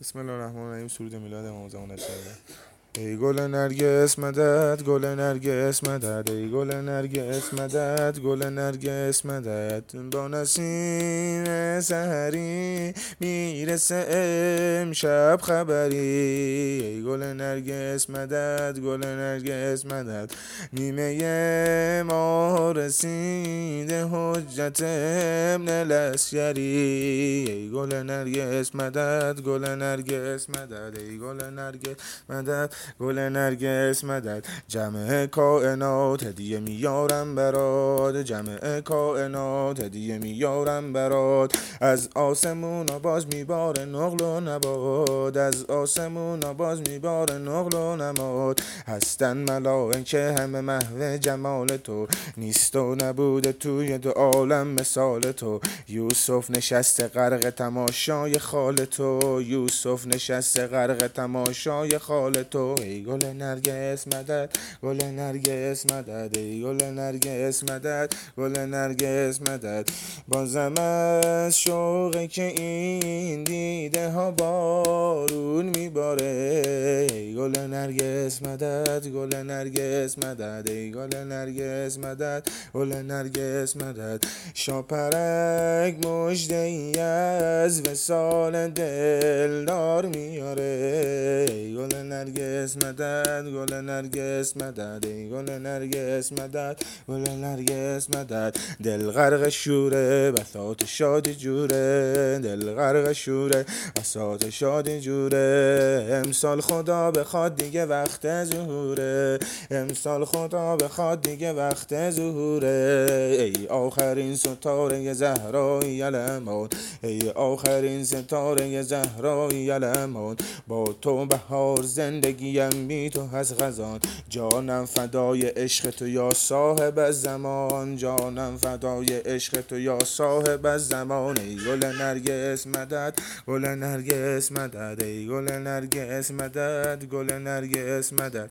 بسم الله الرحمن الرحیم. سرود میلاد امام زمان شده. ای گل نرگس مدد، گل نرگس مدد، ای گل نرگس مدد، گل نرگس مدد. با نسیم سحری میرسه امشب خبری. ای گل نرگس مدد، گل نرگس مدد. نیمه ما رسیده حجت ابن لشکری. ای گل نرگس مدد، گل نرگس مدد، ای گل نرگس مدد، گل نرگس مدد. جمع کائنات هدیه میارم برات، جمع کائنات هدیه میارم برات. از آسمونا باز میباره نقل و نبات، از آسمونا باز میباره نقل و نماد. هستن ملائکه همه محو جمال تو، نیست و نبوده توی دو عالم مثال تو. یوسف نشسته غرق تماشای خال تو، یوسف نشسته غرق تماشای خال تو. ای گل نرگس مدد، گل نرگس مدد، ای گل نرگس مدد، گل نرگس مدد. بازم از شوقی که این دیده ها بارون میباره. ای گل نرگس مدد، گل نرگس مدد، ای گل نرگس مدد، گل نرگس مدد. شاپرک مژده ای از وصال دلدار میاره. ای گل نرگس مدد، گل نرگس مدد، ای گل نرگس مدد، گل نرگس مدد. دل غرق شوره بساط شادی جوره، دل غرق شوره بساط شادی جوره. امسال خدا بخواد دیگه وقت ظهوره، امسال خدا بخواد دیگه وقت ظهوره. ای آخرین ستاره زهرای علمان، ای آخرین ستاره زهرای علمان. با تو بهار زندگیم بی تو از غزان. جانم فدای عشق تو یا صاحب الزمان، جانم فدای عشق تو یا صاحب الزمان. ای گل نرگس مدد، گل نرگس مدد، ای گل نرگس مدد، گل نرگس مدد.